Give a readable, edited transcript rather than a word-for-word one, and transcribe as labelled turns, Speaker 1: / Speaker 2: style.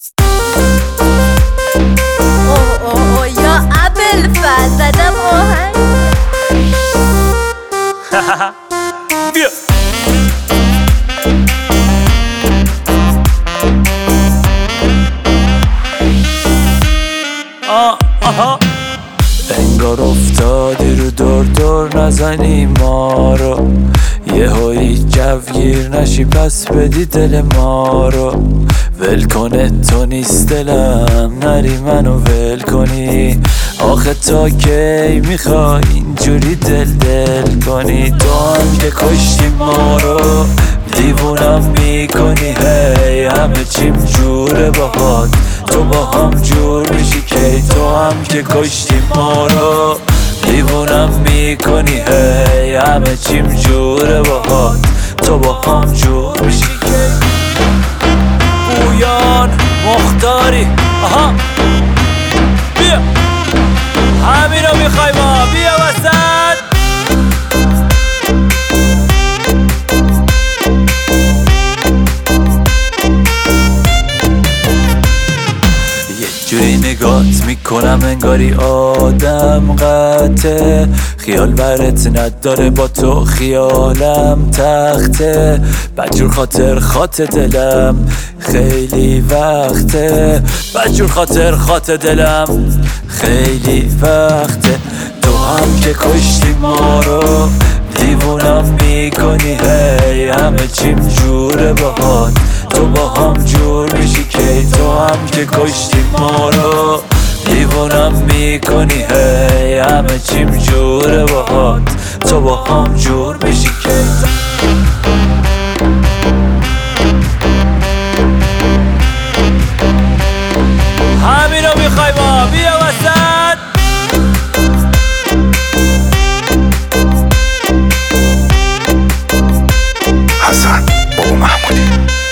Speaker 1: اوه یا ابوالفضل زدم آهنگ.
Speaker 2: بیا آها انگار افتادی رو دور نزنی ما رو، یهویی جوگیر نشی پس بدی دل ما رو. ول کنه تو نیست دلم نری منو ول کنی، آخه تا کی میخوای اینجوری دل کنی؟ تو هم که کشتی ما رو دیوونم میکنی، هی همه چیم جوره باهات تو با هم جور میشی کی؟ تو هم که کشتی ما رو دیوونم میکنی، هی همه چیم جوره باهات تو با هم جور میشی کی؟ پویان مختاری آها بیا همین رو میخوای ما بیا وسط. یه جوری نگات میکنم انگاری آدم قطعه، خیال برت نداره با تو خیالم تخته، بدجور خاطر دلم خیلی وقته، بدجور خاطر دلم خیلی وقته. تو هم که کشتی ما رو دیوونم میکنی، هی همه چیم جوره باهات تو با هم جور میشی کی؟ تو هم که کشتی ما رو دیوونم میکنی، هی همه چیم جوره باهات تو با هم جور میشی کی؟ همین رو میخوای ما بیا وسط.
Speaker 3: حسن بابا محمودی